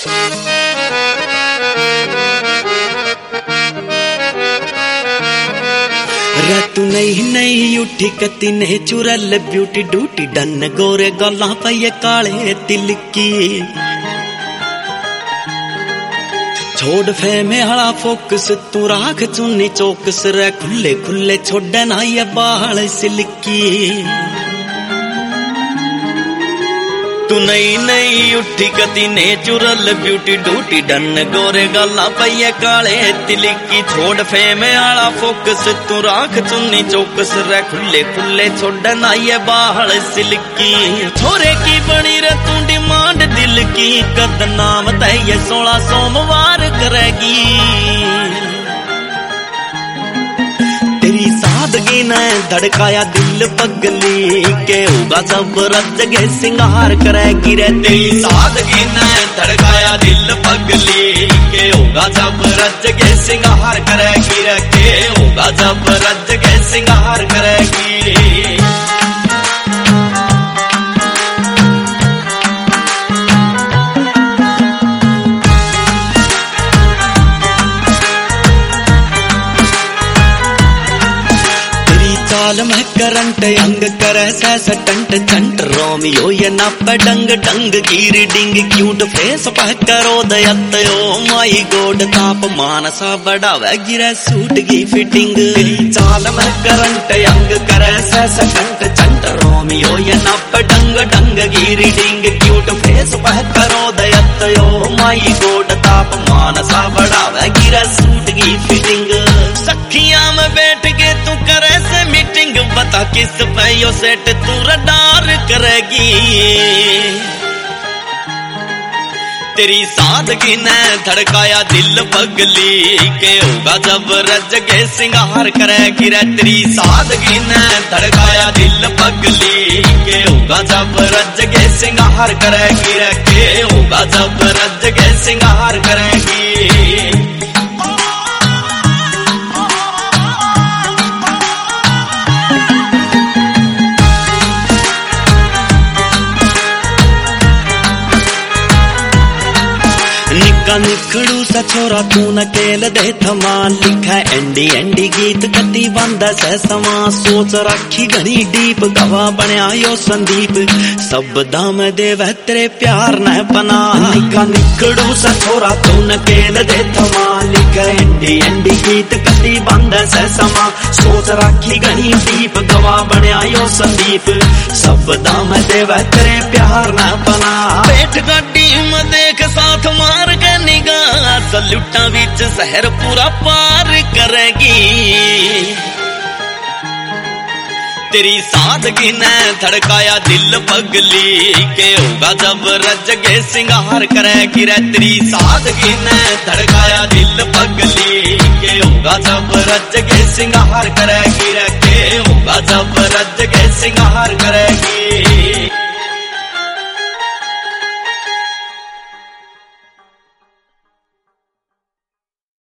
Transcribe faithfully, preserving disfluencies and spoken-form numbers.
रे तू नहीं नहीं उठी कती ने चुरल ब्यूटी डूटी डन गोरे गल्ला पे काले तिल की छोड़ फेमे हला फोकस तू राख चुन्नी चौकस रे खुले खुले छोड़ ना ये बाल सिल्की तू नहीं नहीं उठी कती नेचुरल ब्यूटी डूटी डन गोरे गल्ला पे काले तिलकी छोड़ फेमे आला फोकस तू राख चुन्नी चौकस रे खुले खुले छोड़ ना ये बाल सिल्की छोरे की बनी रे तू डिमांड दिल की कद नाम तय ये सोलह सोमवार करेगी तेरी सादगी ने धड़काया दिल पगली के होगा जब रज सिंगार करेगी रे तेरी सादगी ने धड़काया दिल पगली के होगा जब रज सिंगार करेगी रे के होगा जब रज सिंगार करेगी चाल में करंट अंग करे सैस टंट चंट रोमियो ये नप डंग डंग गिर डिंग क्यूट फेस पह करो दयत ओ माई गोड ताप मानसा बढ़ावे गिरे सूट की फिटिंग चाल में करंट अंग करे सैस टंट चंट रोमियो ये नप डंग डंग गिर डिंग क्यूट फेस पह करो दयत ओ माई गोड ताप मानसा बढ़ावे गिरे सूट की फिटिंग सखिया में बैठ के तू करे से मीटिंग बता किस पे यो सेट तू रडार करेगी तेरी सादगी ने धड़काया दिल पगली के होगा जब रज के सिंगार करेगी रे तेरी सादगी ने धड़काया दिल पगली के होगा जब रज के सिंगार करेगी रे के होगा जब रज के सिंगार करेगी निखड़ू सा छोरा तू न केल दे थमा लिखा एंडी एंडी गीत कती बंदा से समा सोच रखी घनी डीप गवा बनया यो संदीप सब दाम देव तेरे प्यार न बना निका निखड़ू सा छोरा तू न केल दे थमा लिखा एंडी एंडी गीत कती बंदा से समा सोच रखी घनी डीप गवा बनया यो संदीप सब दाम देव तेरे प्यार न बना पेट गड्डी में देख साथ मार के निगाह सलूटा विच शहर पूरा पार करेगी तेरी सादगी ने धड़काया दिल पगली के होगा जब रज के सिंगार करेगी रे तेरी सादगी ने धड़काया दिल पगली के होगा जब रज के सिंगार करेगी रे के होगा जब रज के सिंगार करेगी